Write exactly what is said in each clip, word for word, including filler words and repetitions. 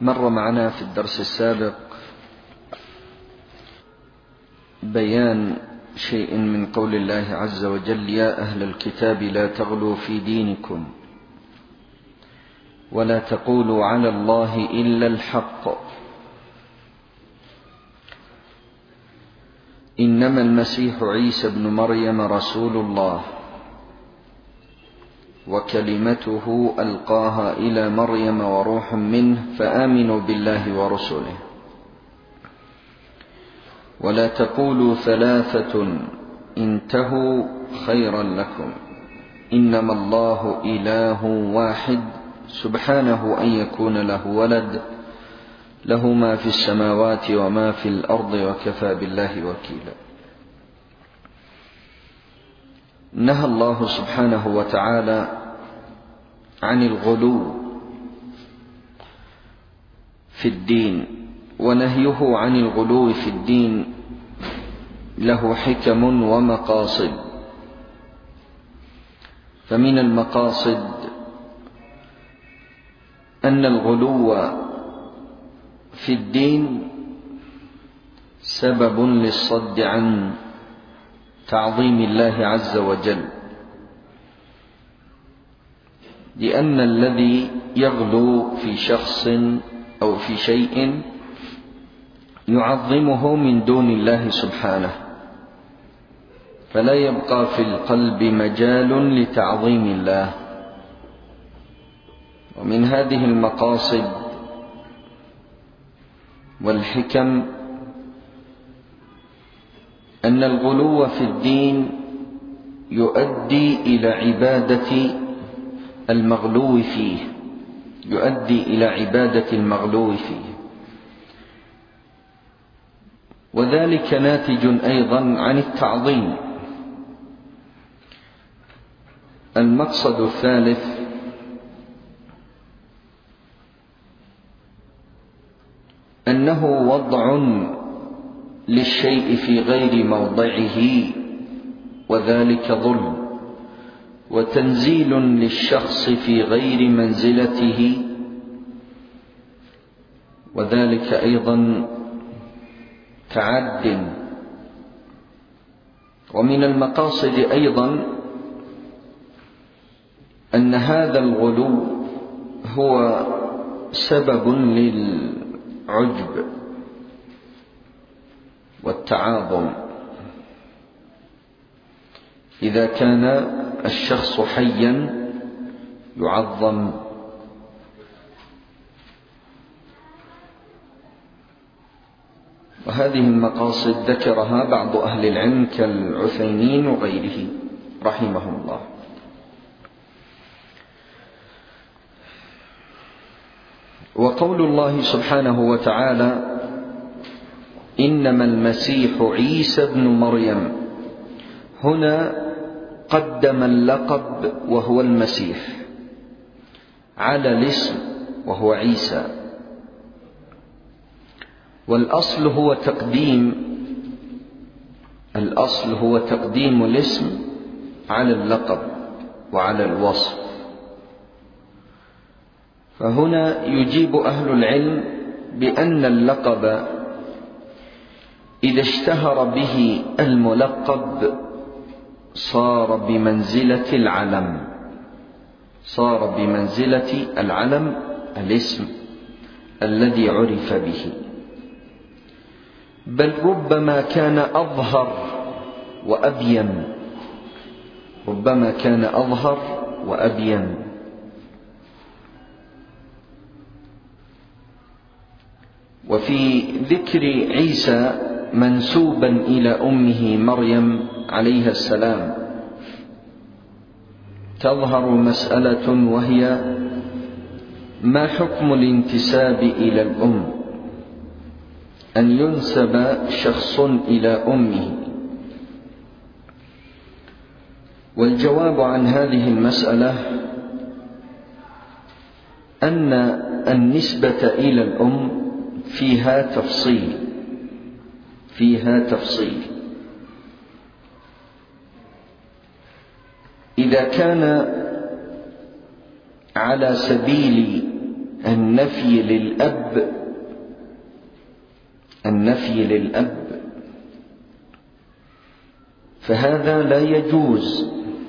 مر معنا في الدرس السابق بيان شيء من قول الله عز وجل: يا أهل الكتاب لا تغلوا في دينكم ولا تقولوا على الله إلا الحق إنما المسيح عيسى ابن مريم رسول الله وكلمته ألقاها إلى مريم وروح منه فآمنوا بالله ورسله ولا تقولوا ثلاثة انتهوا خيرا لكم إنما الله إله واحد سبحانه أن يكون له ولد له ما في السماوات وما في الأرض وكفى بالله وكيلا. نهى الله سبحانه وتعالى عن الغلو في الدين، ونهيه عن الغلو في الدين له حكم ومقاصد. فمن المقاصد أن الغلو في الدين سبب للصد عن تعظيم الله عز وجل، لأن الذي يغلو في شخص أو في شيء يعظمه من دون الله سبحانه، فلا يبقى في القلب مجال لتعظيم الله. ومن هذه المقاصد والحكم أن الغلو في الدين يؤدي إلى عبادة المغلو فيه يؤدي إلى عبادة المغلو فيه وذلك ناتج أيضا عن التعظيم. المقصد الثالث أنه وضع للشيء في غير موضعه وذلك ظلم، وتنزيل للشخص في غير منزلته وذلك أيضا تعد. ومن المقاصد أيضا أن هذا الغلو هو سبب للعجب والتعاظم. إذا كان الشخص حيا يعظم، وهذه المقاصد ذكرها بعض أهل العلم كالعثيمين وغيره رحمهم الله. وقول الله سبحانه وتعالى: إنما المسيح عيسى ابن مريم، هنا قدم اللقب وهو المسيح على الاسم وهو عيسى، والأصل هو تقديم الأصل هو تقديم الاسم على اللقب وعلى الوصف. فهنا يجيب أهل العلم بأن اللقب إذا اشتهر به الملقب صار بمنزلة العلم صار بمنزلة العلم الاسم الذي عرف به، بل ربما كان أظهر وأبين ربما كان أظهر وأبين. وفي ذكر عيسى منسوبا إلى أمه مريم عليها السلام تظهر مسألة، وهي ما حكم الانتساب إلى الأم، أن ينسب شخص إلى أمه. والجواب عن هذه المسألة أن النسبة إلى الأم فيها تفصيل فيها تفصيل إذا كان على سبيل النفي للأب النفي للأب فهذا لا يجوز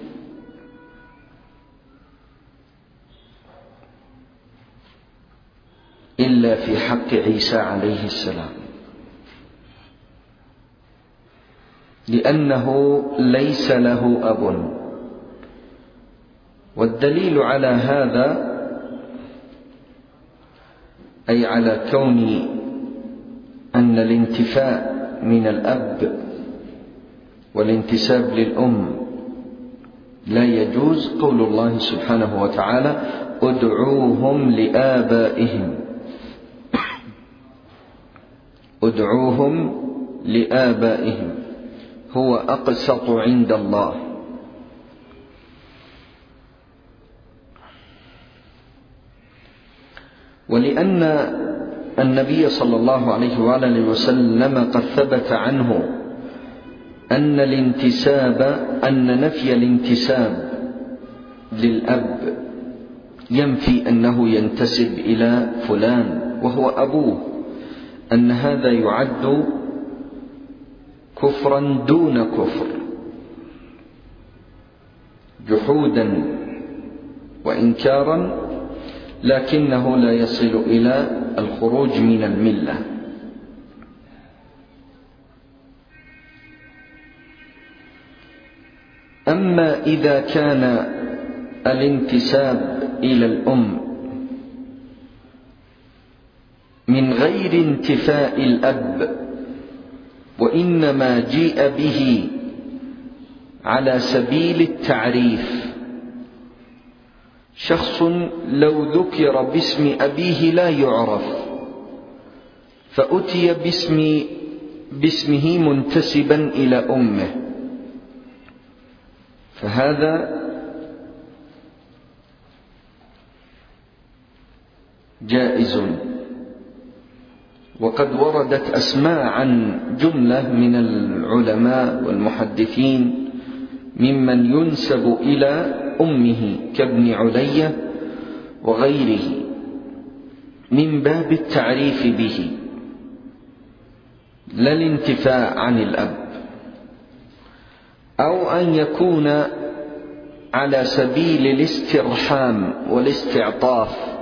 إلا في حق عيسى عليه السلام، لأنه ليس له أب. والدليل على هذا أي على كون أن الانتفاء من الأب والانتساب للأم لا يجوز قول الله سبحانه وتعالى: ادعوهم لآبائهم ادعوهم لآبائهم هو أقسط عند الله. ولأن النبي صلى الله عليه وآله وسلم قد ثبت عنه أن الانتساب أن نفي الانتساب للأب ينفي أنه ينتسب إلى فلان وهو أبوه، أن هذا يعد كفرا دون كفر، جحودا وإنكارا، لكنه لا يصل إلى الخروج من الملة. أما إذا كان الانتساب إلى الأم من غير انتفاء الأب، وإنما جيء به على سبيل التعريف، شخص لو ذكر باسم أبيه لا يعرف فأتي باسم باسمه منتسبا إلى أمه، فهذا جائز. وقد وردت أسماء عن جملة من العلماء والمحدثين ممن ينسب إلى أمه كابن علية وغيره من باب التعريف به لا الانتفاء عن الأب، أو أن يكون على سبيل الاسترحام والاستعطاف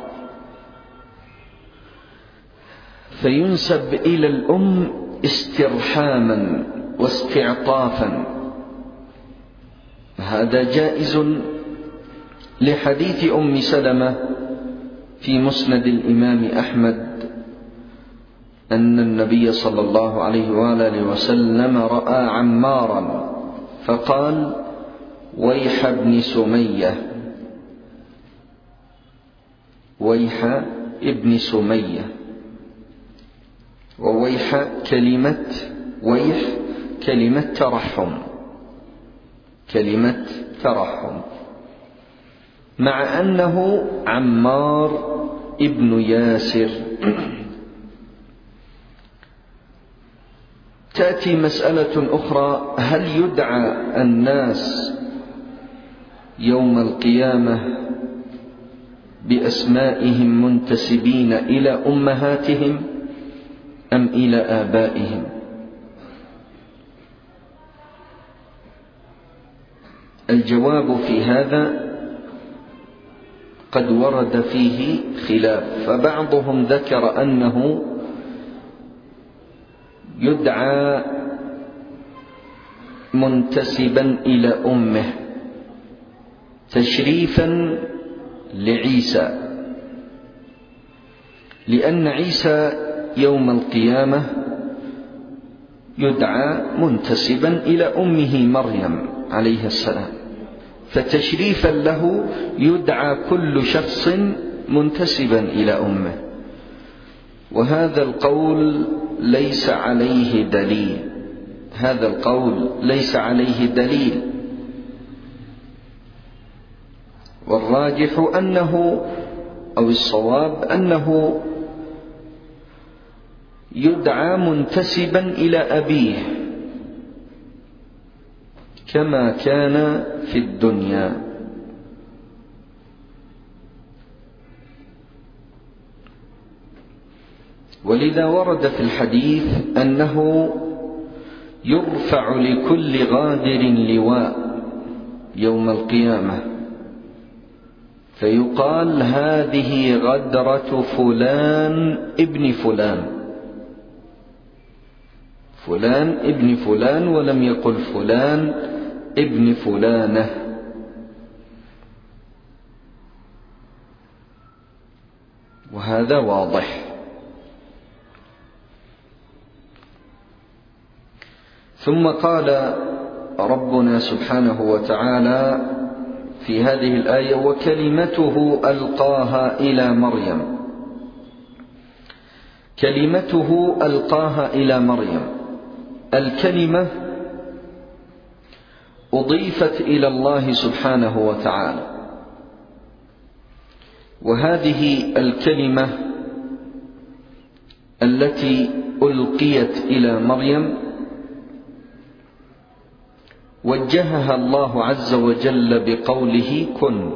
فينسب إلى الأم استرحاما واستعطافا، هذا جائز لحديث أم سلمة في مسند الإمام أحمد أن النبي صلى الله عليه وآله وسلم رأى عمارا فقال: ويح ابن سمية، ويح ابن سمية. وويح كلمة ويح كلمة ترحم، كلمة ترحم، مع أنه عمار ابن ياسر. تأتي مسألة أخرى: هل يدعى الناس يوم القيامة بأسمائهم منتسبين إلى أمهاتهم أم إلى آبائهم؟ الجواب في هذا قد ورد فيه خلاف، فبعضهم ذكر أنه يدعى منتسبا إلى أمه تشريفا لعيسى، لأن عيسى يوم القيامة يدعى منتسبا إلى أمه مريم عليه السلام، فتشريفا له يدعى كل شخص منتسبا إلى أمه، وهذا القول ليس عليه دليل، هذا القول ليس عليه دليل، والراجح أنه أو الصواب أنه يدعى منتسبا إلى أبيه كما كان في الدنيا. ولذا ورد في الحديث أنه يرفع لكل غادر لواء يوم القيامة فيقال هذه غدرة فلان ابن فلان، فلان ابن فلان، ولم يقل فلان ابن فلانة. وهذا واضح. ثم قال ربنا سبحانه وتعالى في هذه الآية: وكلمته ألقاها إلى مريم. كلمته ألقاها إلى مريم، الكلمة أضيفت إلى الله سبحانه وتعالى، وهذه الكلمة التي ألقيت إلى مريم وجهها الله عز وجل بقوله كن.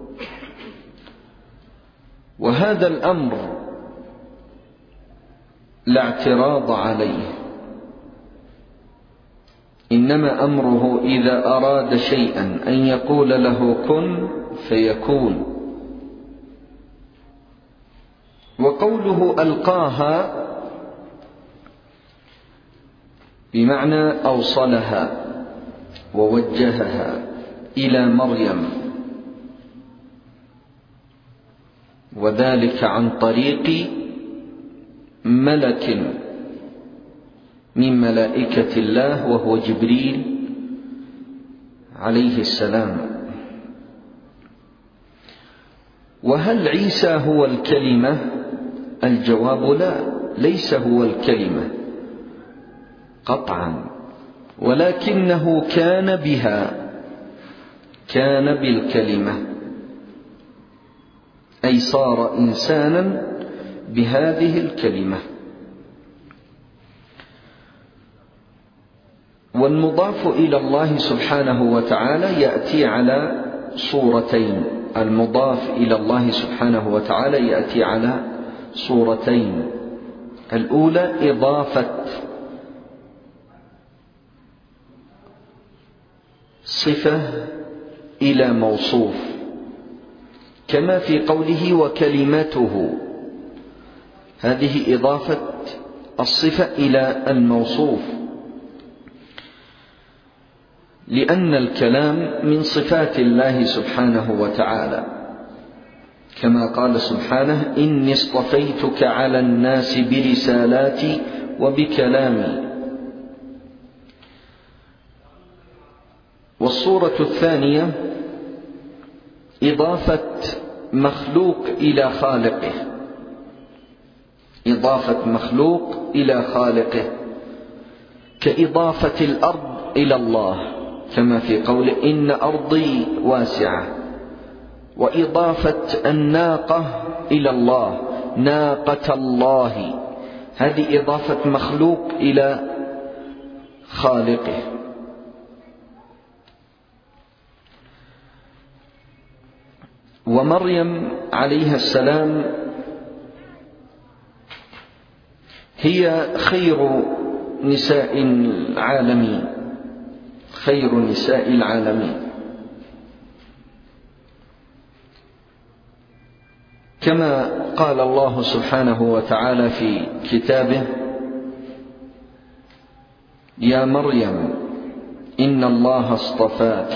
وهذا الأمر لا اعتراض عليه، إنما أمره إذا أراد شيئا أن يقول له كن فيكون. وقوله ألقاها بمعنى أوصلها ووجهها إلى مريم، وذلك عن طريق ملك من ملائكة الله وهو جبريل عليه السلام. وهل عيسى هو الكلمة؟ الجواب لا، ليس هو الكلمة قطعا، ولكنه كان بها، كان بالكلمة، أي صار إنسانا بهذه الكلمة. والمضاف إلى الله سبحانه وتعالى يأتي على صورتين، المضاف إلى الله سبحانه وتعالى يأتي على صورتين. الأولى إضافة صفة إلى موصوف، كما في قوله وكلمته، هذه إضافة الصفة إلى الموصوف، لأن الكلام من صفات الله سبحانه وتعالى، كما قال سبحانه: إني اصطفيتك على الناس برسالاتي وبكلامي. والصورة الثانية إضافة مخلوق إلى خالقه، إضافة مخلوق إلى خالقه، كإضافة الأرض إلى الله، كما في قوله: إن أرضي واسعة. وإضافة الناقة إلى الله، ناقة الله، هذه إضافة مخلوق إلى خالقه. ومريم عليها السلام هي خير نساء العالمين، خير نساء العالمين، كما قال الله سبحانه وتعالى في كتابه: يا مريم إن الله اصطفاك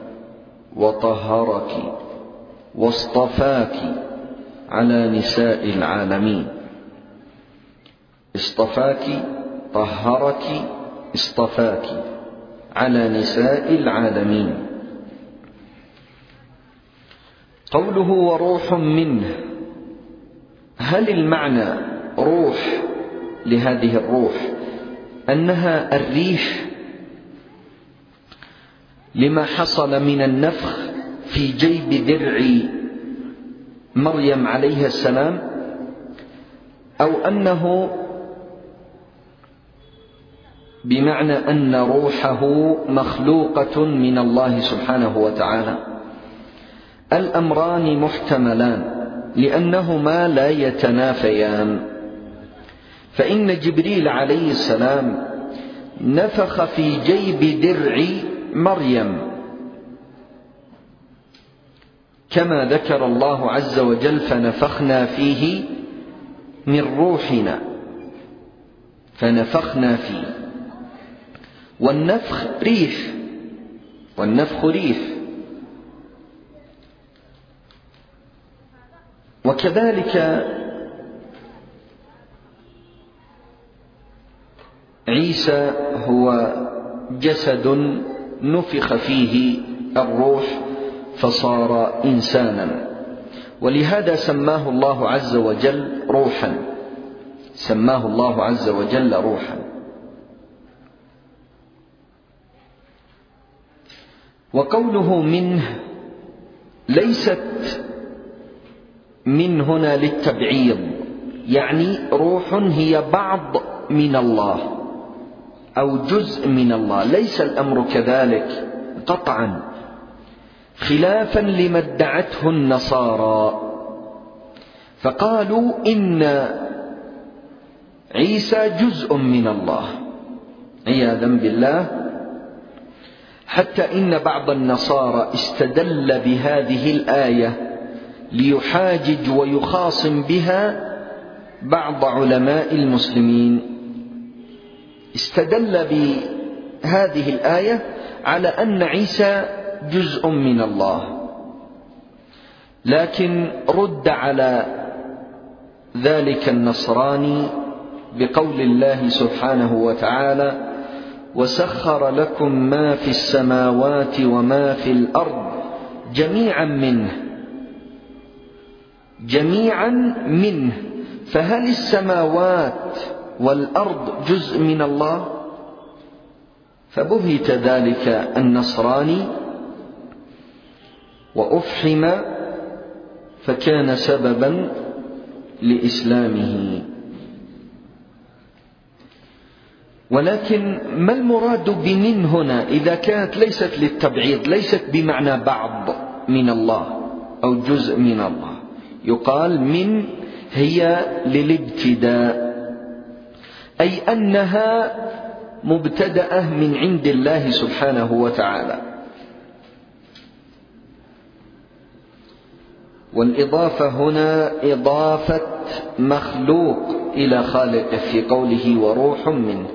وطهرك واصطفاك على نساء العالمين. اصطفاك، طهرك، اصطفاك على نساء العالمين. قوله وروح منه، هل المعنى روح لهذه الروح أنها الريح لما حصل من النفخ في جيب درع مريم عليها السلام، أو أنه بمعنى أن روحه مخلوقة من الله سبحانه وتعالى؟ الأمران محتملان، لأنهما لا يتنافيان. فإن جبريل عليه السلام نفخ في جيب درع مريم كما ذكر الله عز وجل: فنفخنا فيه من روحنا، فنفخنا فيه. والنفخ ريح، والنفخ ريح. وكذلك عيسى هو جسد نفخ فيه الروح فصار إنسانا، ولهذا سماه الله عز وجل روحا، سماه الله عز وجل روحا. وقوله منه ليست من هنا للتبعيض، يعني روح هي بعض من الله أو جزء من الله، ليس الأمر كذلك قطعا، خلافا لما ادعته النصارى، فقالوا إن عيسى جزء من الله عياذا بالله، حتى إن بعض النصارى استدل بهذه الآية ليحاجج ويخاصم بها بعض علماء المسلمين، استدل بهذه الآية على أن عيسى جزء من الله، لكن رد على ذلك النصراني بقول الله سبحانه وتعالى: وسخر لكم ما في السماوات وما في الأرض جميعا منه، جميعا منه، فهل السماوات والأرض جزء من الله؟ فبهت ذلك النصراني وأفحم، فكان سببا لإسلامه. ولكن ما المراد بمن هنا إذا كانت ليست للتبعيض، ليست بمعنى بعض من الله أو جزء من الله؟ يقال من هي للابتداء، أي أنها مبتدأة من عند الله سبحانه وتعالى. والإضافة هنا إضافة مخلوق إلى خالقه في قوله وروح منه.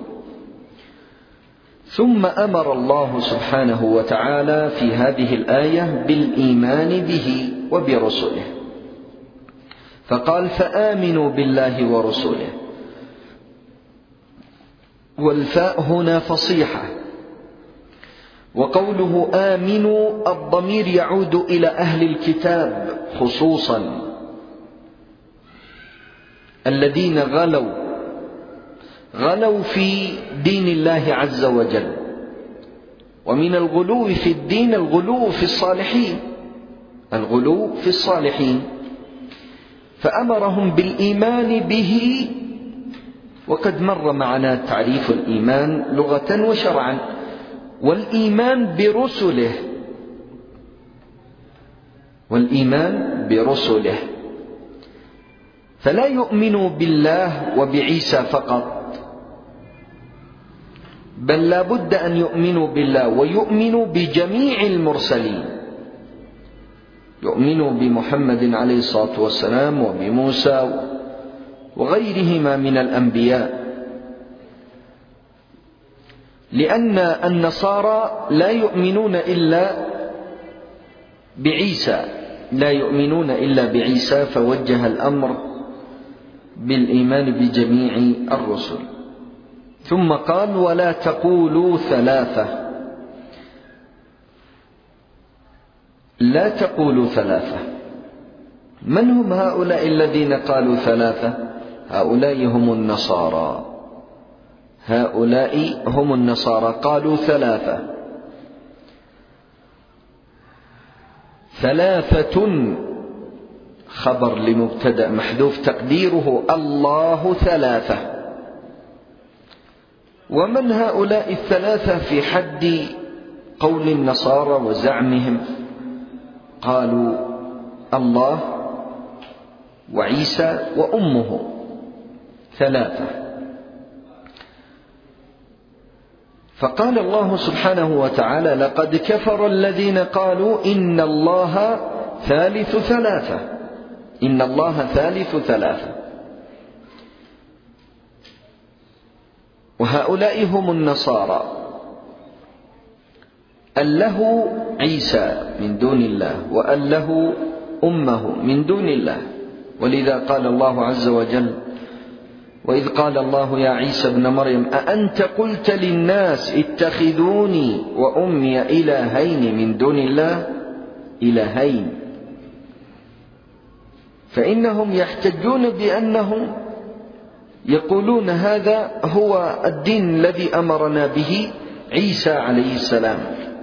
ثم أمر الله سبحانه وتعالى في هذه الآية بالإيمان به وبرسله، فقال: فآمنوا بالله ورسله. والفاء هنا فصيحة. وقوله آمنوا الضمير يعود إلى أهل الكتاب خصوصا، الذين غلوا غلوا في دين الله عز وجل. ومن الغلو في الدين الغلو في الصالحين، الغلو في الصالحين، فأمرهم بالإيمان به. وقد مر معنا تعريف الإيمان لغة وشرعا. والإيمان برسله، والإيمان برسله، فلا يؤمن بالله وبعيسى فقط، بل لا بد أن يؤمنوا بالله ويؤمنوا بجميع المرسلين، يؤمنوا بمحمد عليه الصلاة والسلام وبموسى وغيرهما من الأنبياء، لأن النصارى لا يؤمنون إلا بعيسى، لا يؤمنون إلا بعيسى، فوجه الأمر بالإيمان بجميع الرسل. ثم قال: ولا تقولوا ثلاثة، لا تقولوا ثلاثة. من هم هؤلاء الذين قالوا ثلاثة؟ هؤلاء هم النصارى، هؤلاء هم النصارى قالوا ثلاثة. ثلاثة خبر لمبتدأ محذوف تقديره الله ثلاثة. ومن هؤلاء الثلاثة في حد قول النصارى وزعمهم؟ قالوا الله وعيسى وأمه ثلاثة. فقال الله سبحانه وتعالى: لقد كفر الذين قالوا إن الله ثالث ثلاثة. إن الله ثالث ثلاثة. وهؤلاء هم النصارى، أله عيسى من دون الله وأله أمه من دون الله. ولذا قال الله عز وجل: وإذ قال الله يا عيسى ابن مريم أأنت قلت للناس اتخذوني وأمي إلهين من دون الله؟ إلهين. فإنهم يحتجون بأنهم يقولون هذا هو الدين الذي أمرنا به عيسى عليه السلام.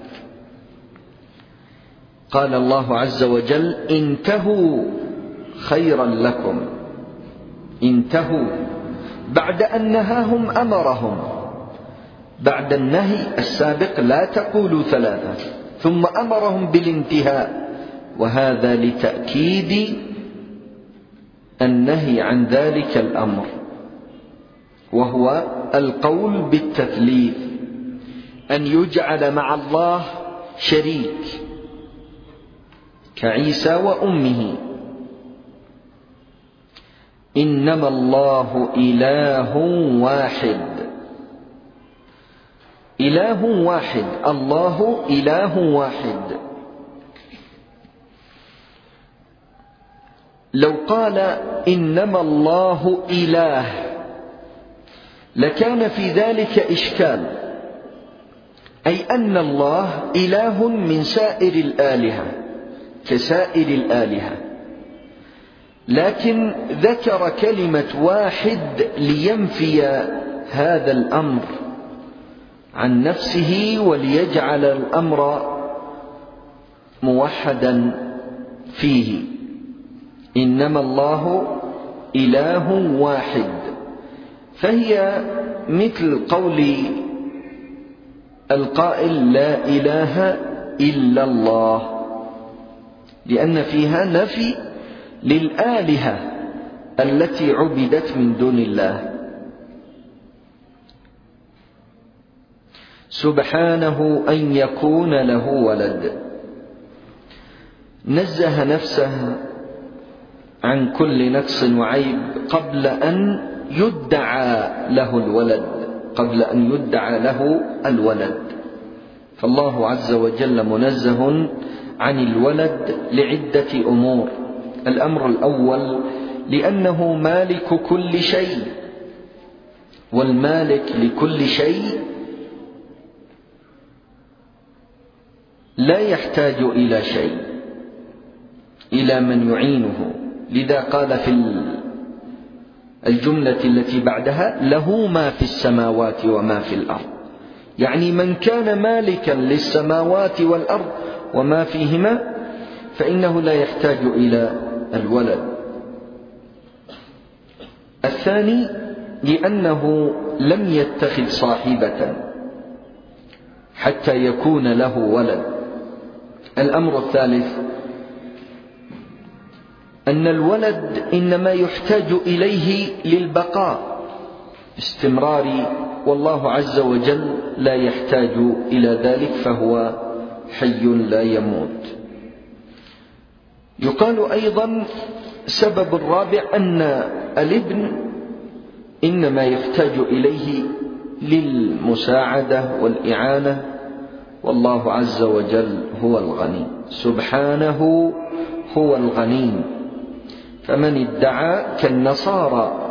قال الله عز وجل: انتهوا خيرا لكم. انتهوا بعد أن نهاهم أمرهم، بعد النهي السابق لا تقولوا ثلاثة، ثم أمرهم بالانتهاء، وهذا لتأكيد النهي عن ذلك الأمر، وهو القول بالتثليث، أن يجعل مع الله شريك كعيسى وأمه. إنما الله إله واحد. إله واحد، الله إله واحد. لو قال إنما الله إله لكان في ذلك إشكال، أي أن الله إله من سائر الآلهة كسائر الآلهة، لكن ذكر كلمة واحد لينفي هذا الأمر عن نفسه وليجعل الأمر موحدا فيه. إنما الله إله واحد، فهي مثل قول القائل لا إله إلا الله، لأن فيها نفي للآلهة التي عبدت من دون الله. سبحانه أن يكون له ولد، نزه نفسه عن كل نقص وعيب قبل أن يدعى له الولد، قبل أن يدعى له الولد. فالله عز وجل منزه عن الولد لعدة أمور. الأمر الأول لأنه مالك كل شيء، والمالك لكل شيء لا يحتاج إلى شيء، إلى من يعينه. لذا قال في الجملة التي بعدها: له ما في السماوات وما في الأرض، يعني من كان مالكا للسماوات والأرض وما فيهما فإنه لا يحتاج إلى الولد. الثاني لأنه لم يتخذ صاحبة حتى يكون له ولد. الأمر الثالث أن الولد إنما يحتاج إليه للبقاء استمراري، والله عز وجل لا يحتاج إلى ذلك، فهو حي لا يموت. يقال أيضا سبب الرابع أن الابن إنما يحتاج إليه للمساعدة والإعانة، والله عز وجل هو الغني، سبحانه هو الغني. فمن ادعى كالنصارى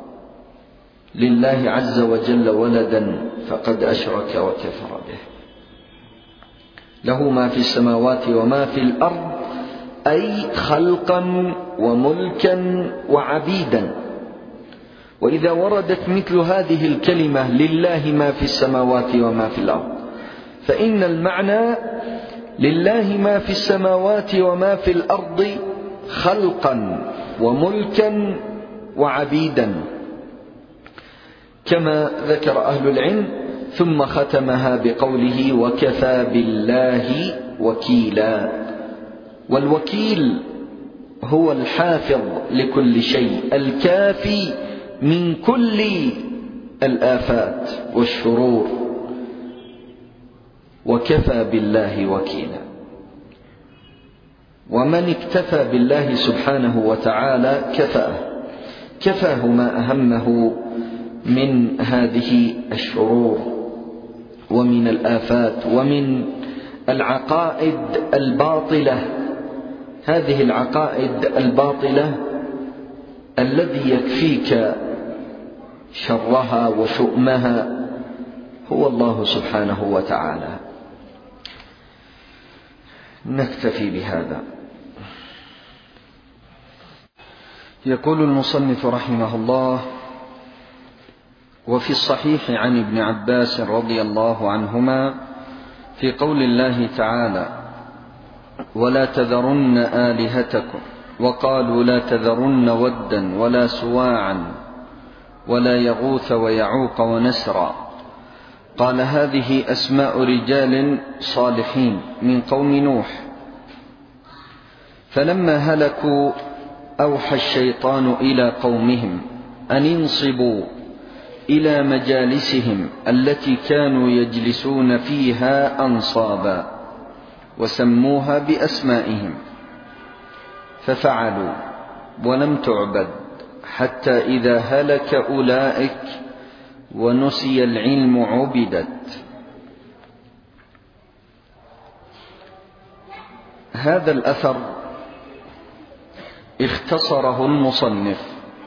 لله عز وجل ولدا فقد أشرك وكفر به. له ما في السماوات وما في الأرض، أي خلقا وملكا وعبيدا. وإذا وردت مثل هذه الكلمة لله ما في السماوات وما في الأرض، فإن المعنى لله ما في السماوات وما في الأرض خلقا وملكا وعبيدا، كما ذكر أهل العلم، ثم ختمها بقوله: وكفى بالله وكيلا. والوكيل هو الحافظ لكل شيء، الكافي من كل الآفات والشرور، وكفى بالله وكيلا. ومن اكتفى بالله سبحانه وتعالى كفاه كفاه ما أهمه من هذه الشرور ومن الآفات ومن العقائد الباطلة. هذه العقائد الباطلة الذي يكفيك شرها وشؤمها هو الله سبحانه وتعالى. نكتفي بهذا. يقول المصنف رحمه الله: وفي الصحيح عن ابن عباس رضي الله عنهما في قول الله تعالى: ولا تذرن آلهتكم، وقالوا لا تذرن ودا ولا سواعا ولا يغوث ويعوق ونسرا. قال: هذه أسماء رجال صالحين من قوم نوح، فلما هلكوا أوحى الشيطان إلى قومهم أن انصبوا إلى مجالسهم التي كانوا يجلسون فيها أنصابا، وسموها بأسمائهم، ففعلوا ولم تعبد حتى إذا هلك أولئك ونسي العلم عبدت. هذا الأثر اختصره المصنف،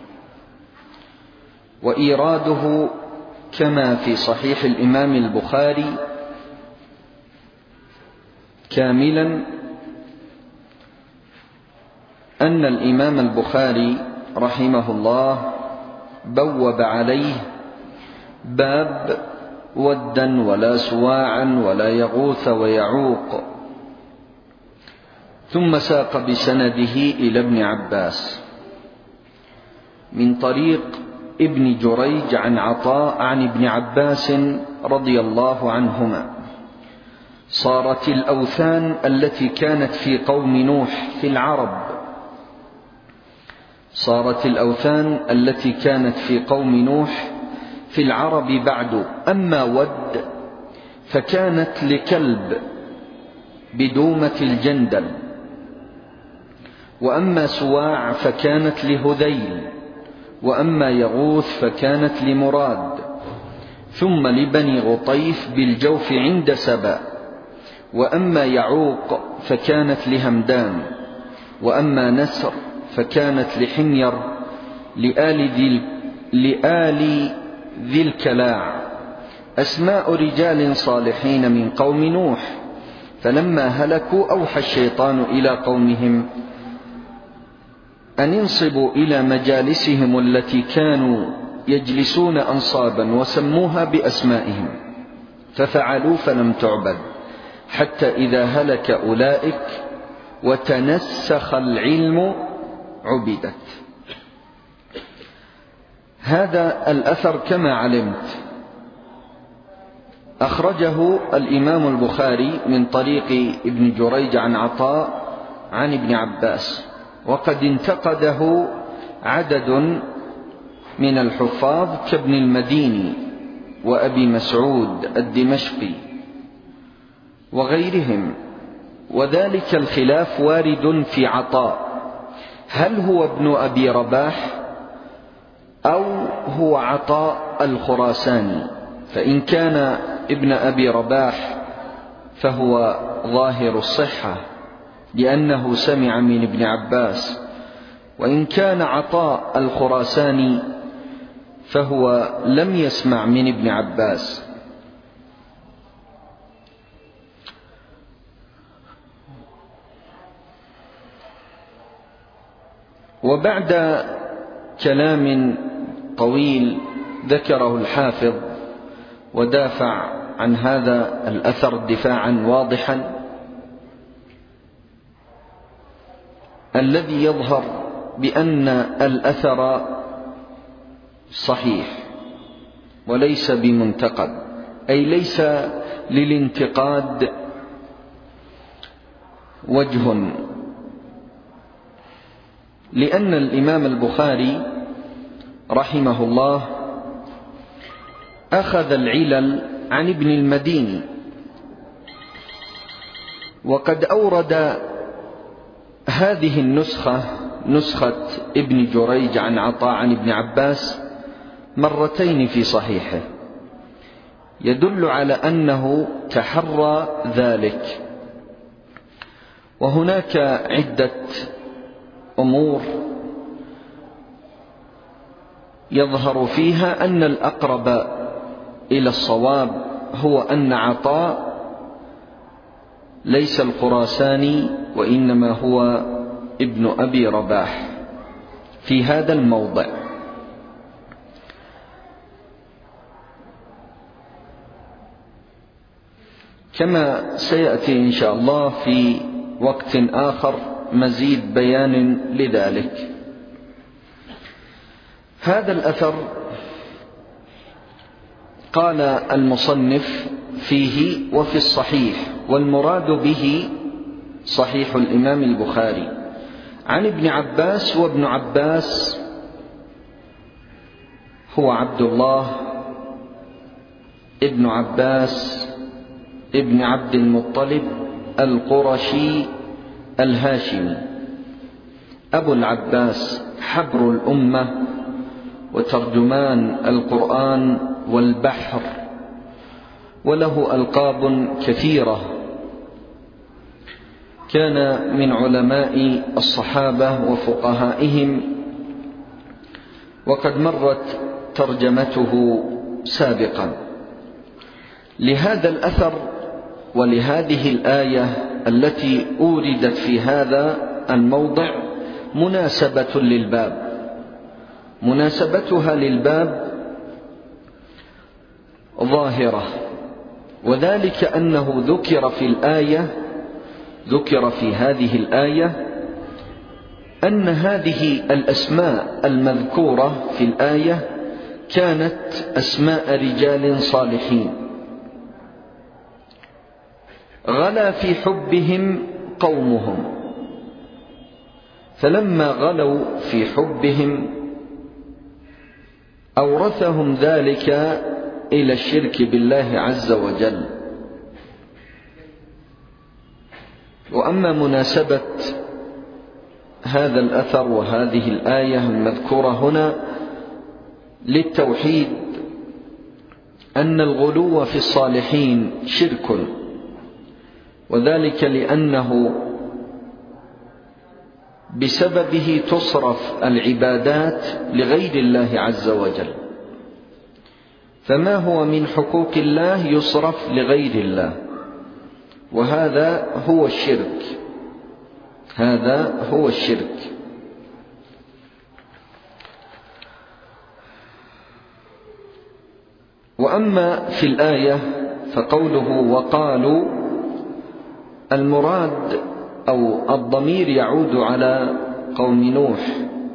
وإيراده كما في صحيح الإمام البخاري كاملا أن الإمام البخاري رحمه الله بوب عليه باب ودا ولا سواعا ولا يغوث ويعوق، ثم ساق بسنده إلى ابن عباس من طريق ابن جريج عن عطاء عن ابن عباس رضي الله عنهما: صارت الأوثان التي كانت في قوم نوح في العرب صارت الأوثان التي كانت في قوم نوح في العرب بعد، أما ود فكانت لكلب بدومة الجندل، وأما سواع فكانت لهذيل، وأما يغوث فكانت لمراد، ثم لبني غطيف بالجوف عند سبا، وأما يعوق فكانت لهمدان، وأما نسر فكانت لحمير لآل ذي, لآل ذي الكلاع، أسماء رجال صالحين من قوم نوح. فلما هلكوا أوحى الشيطان إلى قومهم أن ينصبوا إلى مجالسهم التي كانوا يجلسون أنصابا، وسموها بأسمائهم، ففعلوا فلم تعبد حتى إذا هلك أولئك وتنسخ العلم عبدت. هذا الأثر كما علمت أخرجه الإمام البخاري من طريق ابن جريج عن عطاء عن ابن عباس، وقد انتقده عدد من الحفاظ كابن المديني وأبي مسعود الدمشقي وغيرهم، وذلك الخلاف وارد في عطاء، هل هو ابن أبي رباح أو هو عطاء الخراساني؟ فإن كان ابن أبي رباح فهو ظاهر الصحة لأنه سمع من ابن عباس، وإن كان عطاء الخراساني فهو لم يسمع من ابن عباس. وبعد كلام طويل ذكره الحافظ ودافع عن هذا الأثر دفاعا واضحا، الذي يظهر بأن الأثر صحيح وليس بمنتقد، أي ليس للانتقاد وجه، لأن الإمام البخاري رحمه الله أخذ العلل عن ابن المديني، وقد أورد هذه النسخة نسخة ابن جريج عن عطاء عن ابن عباس مرتين في صحيحه، يدل على أنه تحرى ذلك. وهناك عدة أمور يظهر فيها أن الأقرب إلى الصواب هو أن عطاء ليس الخراساني، وإنما هو ابن أبي رباح في هذا الموضع. كما سيأتي إن شاء الله في وقت آخر مزيد بيان لذلك. هذا الأثر قال المصنف فيه وفي الصحيح، والمراد به صحيح الإمام البخاري، عن ابن عباس، وابن عباس هو عبد الله ابن عباس ابن عبد المطلب القرشي الهاشمي أبو العباس، حبر الأمة وترجمان القرآن والبحر، وله ألقاب كثيرة. كان من علماء الصحابة وفقهائهم، وقد مرت ترجمته سابقا. لهذا الأثر ولهذه الآية التي أوردت في هذا الموضع مناسبة للباب. مناسبتها للباب ظاهرة، وذلك أنه ذكر في الآية ذكر في هذه الآية أن هذه الأسماء المذكورة في الآية كانت أسماء رجال صالحين غلا في حبهم قومهم، فلما غلوا في حبهم أورثهم ذلك إلى الشرك بالله عز وجل. وأما مناسبة هذا الأثر وهذه الآية المذكورة هنا للتوحيد، أن الغلو في الصالحين شرك، وذلك لأنه بسببه تصرف العبادات لغير الله عز وجل، فما هو من حقوق الله يصرف لغير الله، وهذا هو الشرك. هذا هو الشرك. وأما في الآية فقوله وقالوا، المراد أو الضمير يعود على قوم نوح.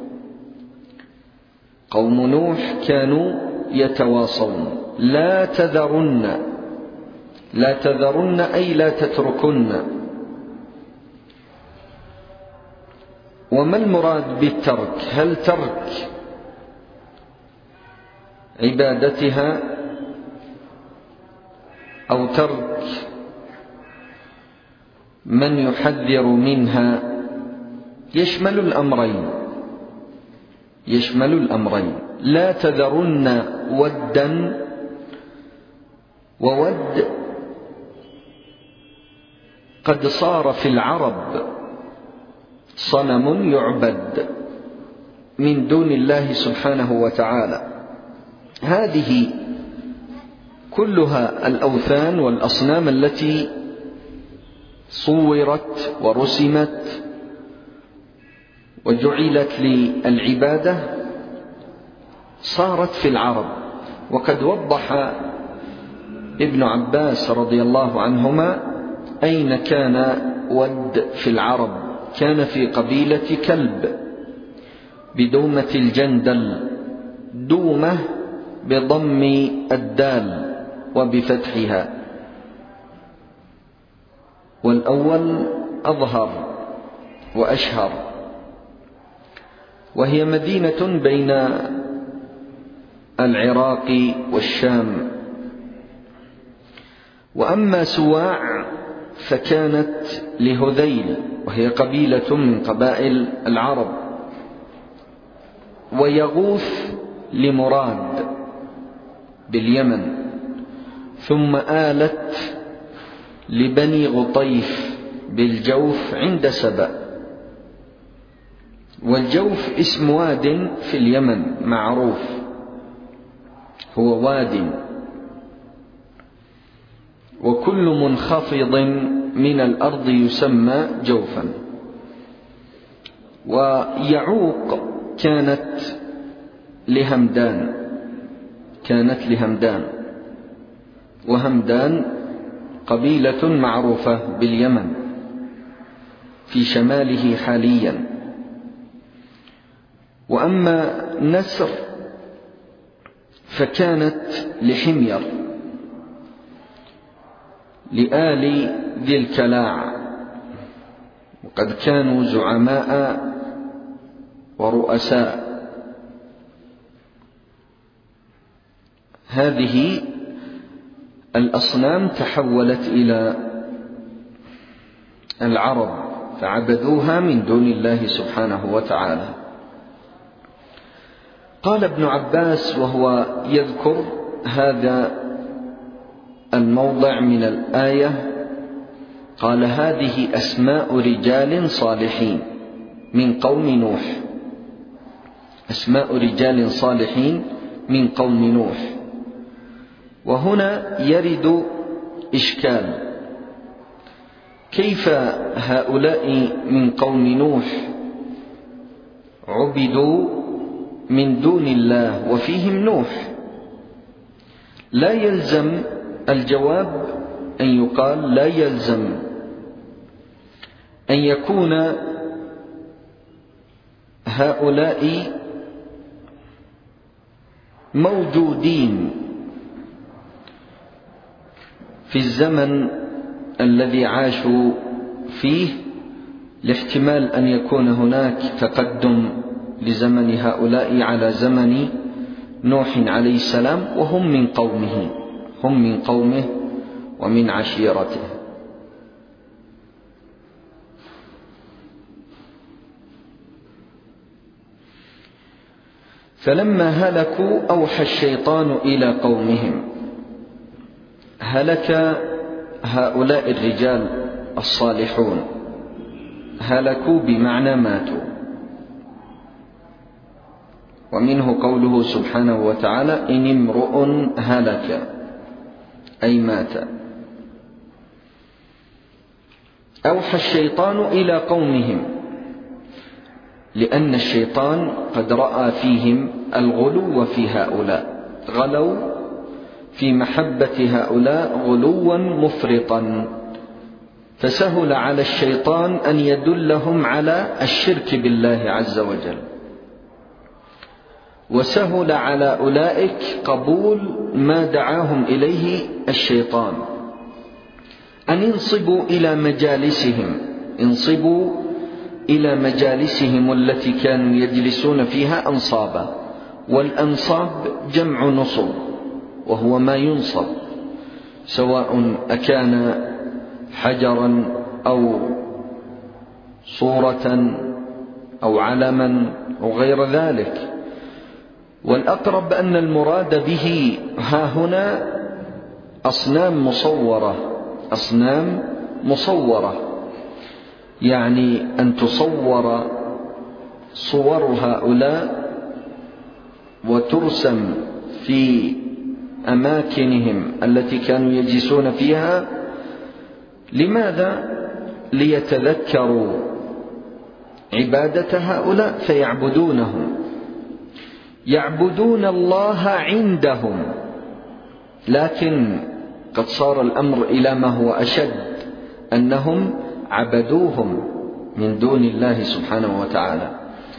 قوم نوح كانوا يتواصون لا تذرن، لا تذرن أي لا تتركن. وما المراد بالترك؟ هل ترك عبادتها أو ترك من يحذر منها؟ يشمل الأمرين، يشمل الأمرين. لا تذرن ودا، وود قد صار في العرب صنم يعبد من دون الله سبحانه وتعالى. هذه كلها الأوثان والأصنام التي صورت ورسمت وجعلت للعبادة صارت في العرب. وقد وضح ابن عباس رضي الله عنهما أين كان ود في العرب. كان في قبيلة كلب بدومة الجندل، دومة بضم الدال وبفتحها، والأول أظهر وأشهر، وهي مدينة بين العراق والشام. وأما سواع فكانت لهذيل، وهي قبيلة من قبائل العرب، ويغوث لمراد باليمن، ثم آلت لبني غطيف بالجوف عند سبأ. والجوف اسم واد في اليمن معروف، هو واد، وكل منخفض من الأرض يسمى جوفا. ويعوق كانت لهمدان كانت لهمدان وهمدان قبيلة معروفة باليمن في شماله حاليا. وأما نسر فكانت لحمير لآل ذي الكلاع، وقد كانوا زعماء ورؤساء. هذه الأصنام تحولت إلى العرب فعبدوها من دون الله سبحانه وتعالى. قال ابن عباس وهو يذكر هذا الموضع من الآية، قال: هذه أسماء رجال صالحين من قوم نوح، أسماء رجال صالحين من قوم نوح. وهنا يرد إشكال: كيف هؤلاء من قوم نوح عبدوا من دون الله وفيهم نوح؟ لا يلزم الجواب أن يقال لا يلزم أن يكون هؤلاء موجودين في الزمن الذي عاشوا فيه، لاحتمال أن يكون هناك تقدم لزمن هؤلاء على زمن نوح عليه السلام، وهم من قومه هم من قومه ومن عشيرته. فلما هلكوا أوحى الشيطان إلى قومهم. هلك هؤلاء الرجال الصالحون، هلكوا بمعنى ماتوا. ومنه قوله سبحانه وتعالى: إن امرؤ هلك، أي مات. أوحى الشيطان إلى قومهم، لأن الشيطان قد رأى فيهم الغلو في هؤلاء، غلوا في محبة هؤلاء غلوا مفرطا، فسهل على الشيطان أن يدلهم على الشرك بالله عز وجل، وسهل على أولئك قبول ما دعاهم إليه الشيطان، أن ينصبوا إلى مجالسهم انصبوا إلى مجالسهم التي كانوا يجلسون فيها أنصابا. والأنصاب جمع نصب، وهو ما ينصب، سواء أكان حجرا أو صورة أو علما أو غير ذلك. والأقرب أن المراد به ها هنا أصنام مصورة أصنام مصورة يعني أن تصور صور هؤلاء وترسم في أماكنهم التي كانوا يجلسون فيها. لماذا؟ ليتذكروا عبادة هؤلاء فيعبدونهم، يعبدون الله عندهم. لكن قد صار الأمر إلى ما هو أشد، أنهم عبدوهم من دون الله سبحانه وتعالى،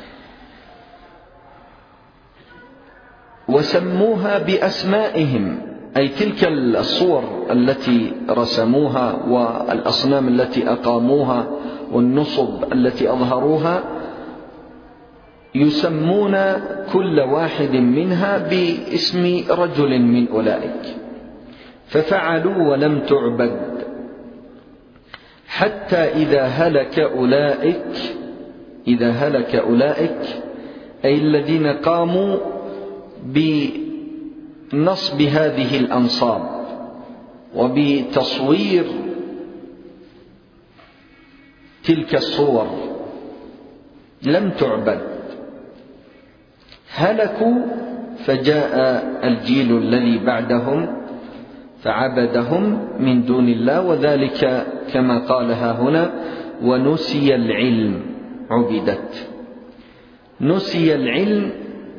وسموها بأسمائهم، أي تلك الصور التي رسموها والأصنام التي أقاموها والنصب التي أظهروها، يسمون كل واحد منها باسم رجل من أولئك، ففعلوا ولم تعبد. حتى إذا هلك أولئك إذا هلك أولئك أي الذين قاموا بنصب هذه الأنصاب وبتصوير تلك الصور لم تعبد، هلكوا، فجاء الجيل الذي بعدهم فعبدهم من دون الله، وذلك كما قالها هنا: ونسي العلم. عبدت. نسي العلم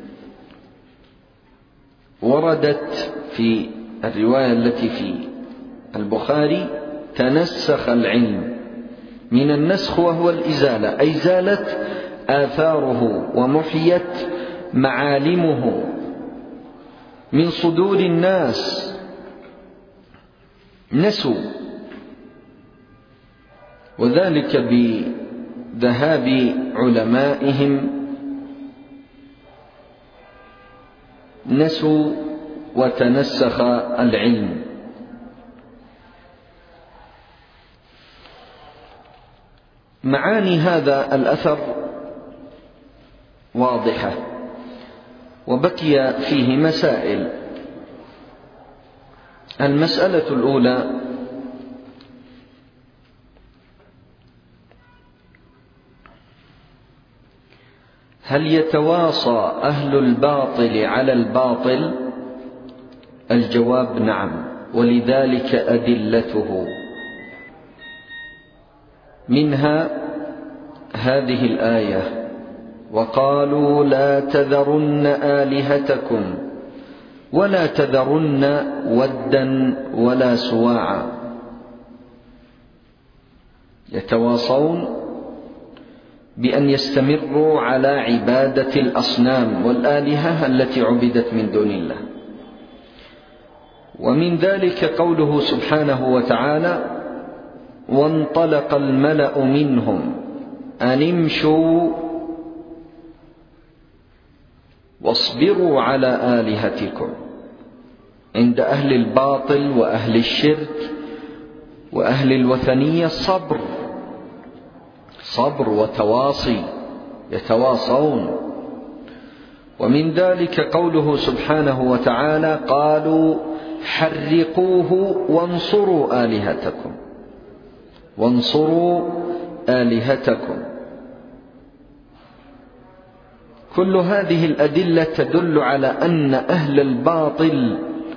وردت في الرواية التي في البخاري: تنسخ العلم، من النسخ وهو الإزالة، أي زالت آثاره ومحيت معالمه من صدور الناس، نسوا، وذلك بذهاب علمائهم، نسوا وتنسخ العلم. معاني هذا الأثر واضحة، وبقي فيه مسائل. المسألة الأولى: هل يتواصى أهل الباطل على الباطل؟ الجواب: نعم، ولذلك أدلته، منها هذه الآية: وقالوا لا تذرن آلهتكم ولا تذرن ودا ولا سواعا. يتواصون بأن يستمروا على عبادة الأصنام والآلهة التي عبدت من دون الله. ومن ذلك قوله سبحانه وتعالى: وانطلق الملأ منهم أن امشوا واصبروا على آلهتكم. عند أهل الباطل وأهل الشرك وأهل الوثنية صبر صبر وتواصي، يتواصون. ومن ذلك قوله سبحانه وتعالى: قالوا حرقوه وانصروا آلهتكم وانصروا آلهتكم. كل هذه الأدلة تدل على أن أهل الباطل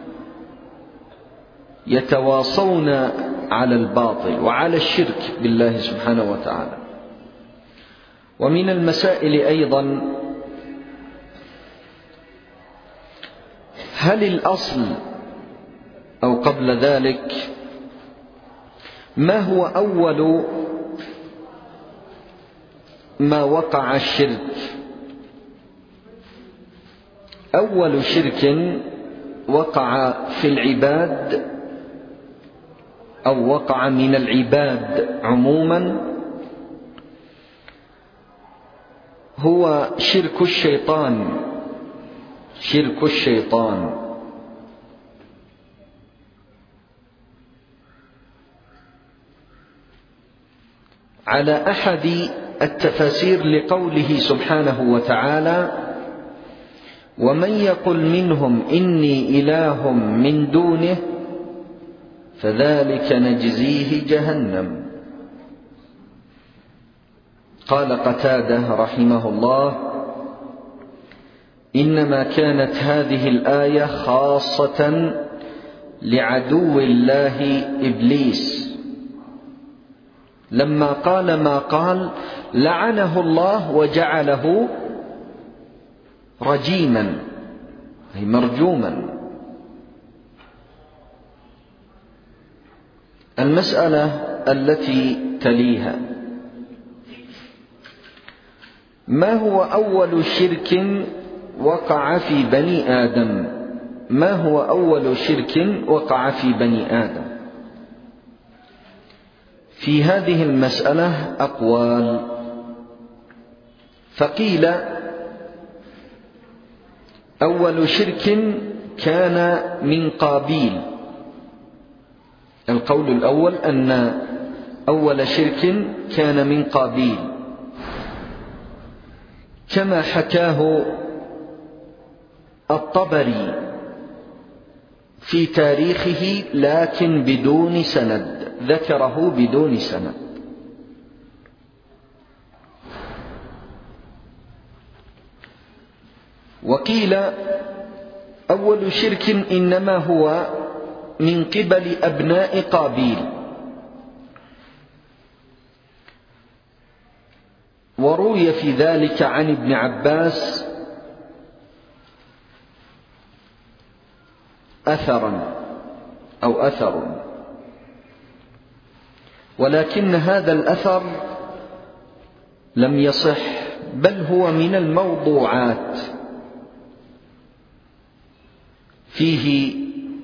يتواصون على الباطل وعلى الشرك بالله سبحانه وتعالى. ومن المسائل أيضا: هل الأصل أو قبل ذلك ما هو أول ما وقع الشرك؟ أول شرك وقع في العباد أو وقع من العباد عموما هو شرك الشيطان شرك الشيطان على أحد التفاسير لقوله سبحانه وتعالى: ومن يقل منهم إني إله من دونه فذلك نجزيه جهنم. قال قتادة رحمه الله: إنما كانت هذه الآية خاصة لعدو الله إبليس، لما قال ما قال لعنه الله وجعله رجيما، أي مرجوما. المسألة التي تليها: ما هو أول شرك وقع في بني آدم؟ ما هو أول شرك وقع في بني آدم؟ في هذه المسألة أقوال، فقيل أول شرك كان من قابيل. القول الأول أن أول شرك كان من قابيل كما حكاه الطبري في تاريخه، لكن بدون سند، ذكره بدون سند. وقيل أول شرك إنما هو من قبل أبناء قابيل، وروي في ذلك عن ابن عباس أثرا أو أثر، ولكن هذا الأثر لم يصح، بل هو من الموضوعات. فيه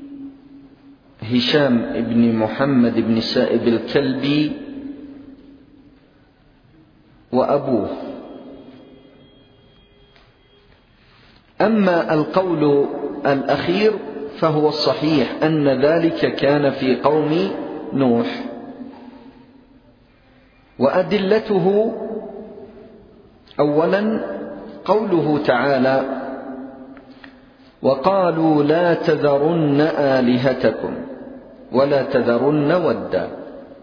هشام بن محمد بن سائب الكلبي وأبوه. أما القول الأخير فهو الصحيح، أن ذلك كان في قوم نوح. وأدلته أولا قوله تعالى: وقالوا لا تذرن آلهتكم ولا تذرن ودا.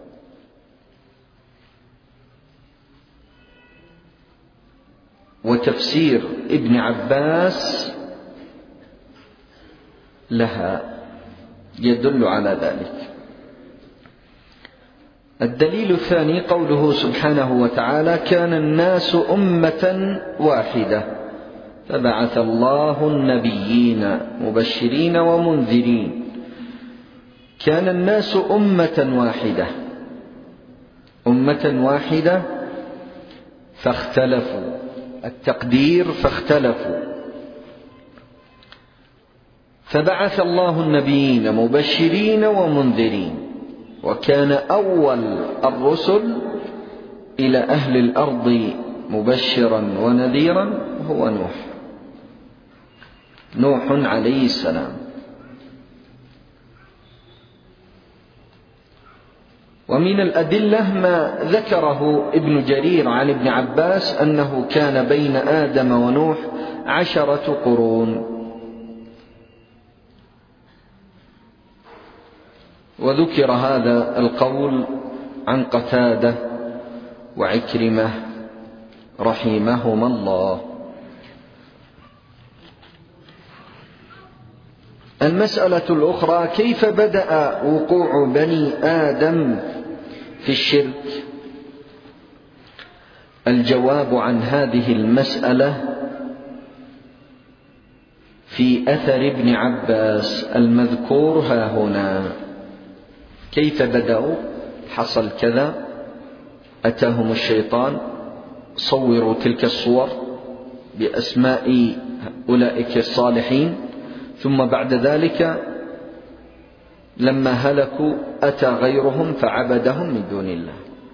وتفسير ابن عباس لها يدل على ذلك. الدليل الثاني قوله سبحانه وتعالى: كان الناس أمة واحدة فبعث الله النبيين مبشرين ومنذرين. كان الناس أمة واحدة، أمة واحدة فاختلفوا، التقدير فاختلفوا، فبعث الله النبيين مبشرين ومنذرين. وكان أول الرسل إلى أهل الأرض مبشرا ونذيرا هو نوح، نوح عليه السلام. ومن الأدلة ما ذكره ابن جرير عن ابن عباس أنه كان بين آدم ونوح عشرة قرون. وذكر هذا القول عن قتادة وعكرمة رحمهما الله. المسألة الأخرى: كيف بدأ وقوع بني آدم في الشرك؟ الجواب عن هذه المسألة في أثر ابن عباس المذكور ها هنا. كيف بدأوا؟ حصل كذا، أتاهم الشيطان، صوروا تلك الصور بأسماء أولئك الصالحين، ثم بعد ذلك لما هلكوا أتى غيرهم فعبدهم من دون الله.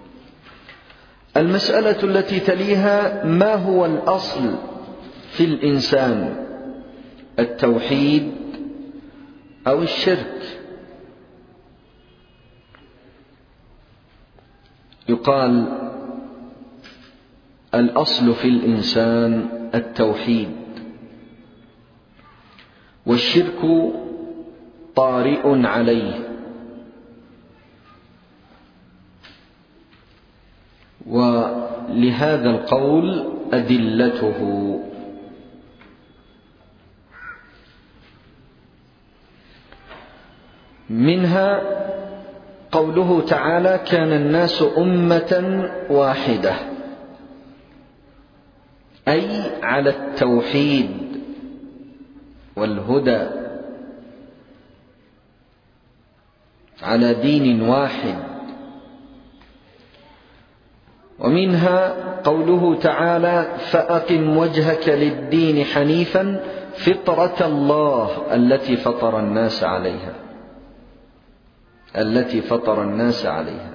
المسألة التي تليها: ما هو الأصل في الإنسان، التوحيد أو الشرك؟ يقال الأصل في الإنسان التوحيد، والشرك طارئ عليه. ولهذا القول أدلته: منها قوله تعالى: كان الناس أمة واحدة، أي على التوحيد والهدى، على دين واحد. ومنها قوله تعالى: فأقم وجهك للدين حنيفا فطرة الله التي فطر الناس عليها، التي فطر الناس عليها.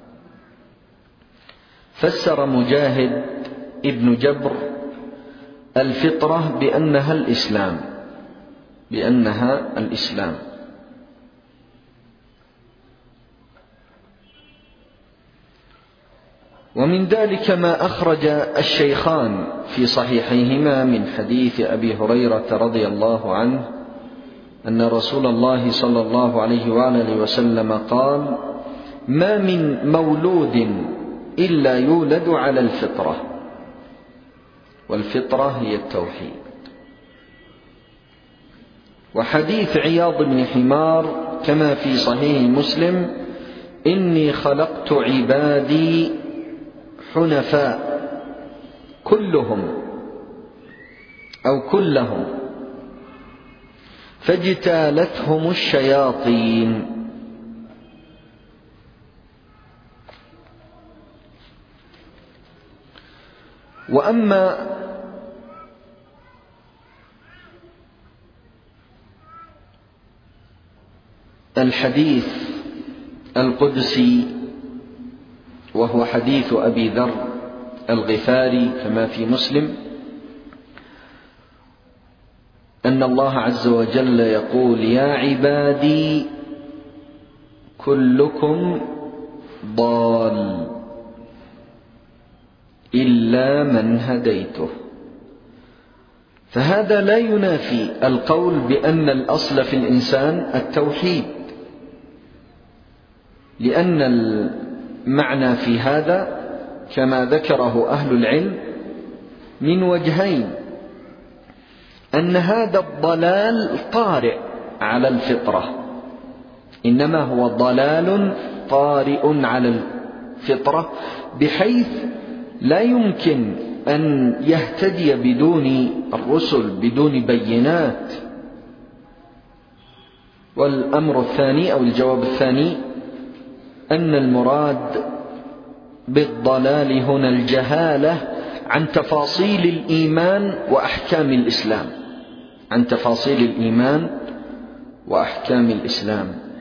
فسر مجاهد ابن جبر الفطرة بأنها الإسلام، بأنها الإسلام. ومن ذلك ما أخرج الشيخان في صحيحيهما من حديث أبي هريرة رضي الله عنه أن رسول الله صلى الله عليه وآله وسلم قال: ما من مولود إلا يولد على الفطرة، والفطرة هي التوحيد. وحديث عياض بن حمار كما في صحيح مسلم: إني خلقت عبادي حنفاء كلهم أو كلهم فاجتالتهم الشياطين. وأما الحديث القدسي وهو حديث أبي ذر الغفاري كما في مسلم أن الله عز وجل يقول: يا عبادي كلكم ضال إلا من هديته. فهذا لا ينافي القول بأن الأصل في الإنسان التوحيد، لأن المعنى في هذا كما ذكره أهل العلم من وجهين: أن هذا الضلال طارئ على الفطرة، إنما هو ضلال طارئ على الفطرة بحيث لا يمكن أن يهتدي بدون الرسل، بدون بينات. والأمر الثاني أو الجواب الثاني أن المراد بالضلال هنا الجهالة عن تفاصيل الإيمان وأحكام الإسلام، عن تفاصيل الإيمان وأحكام الإسلام.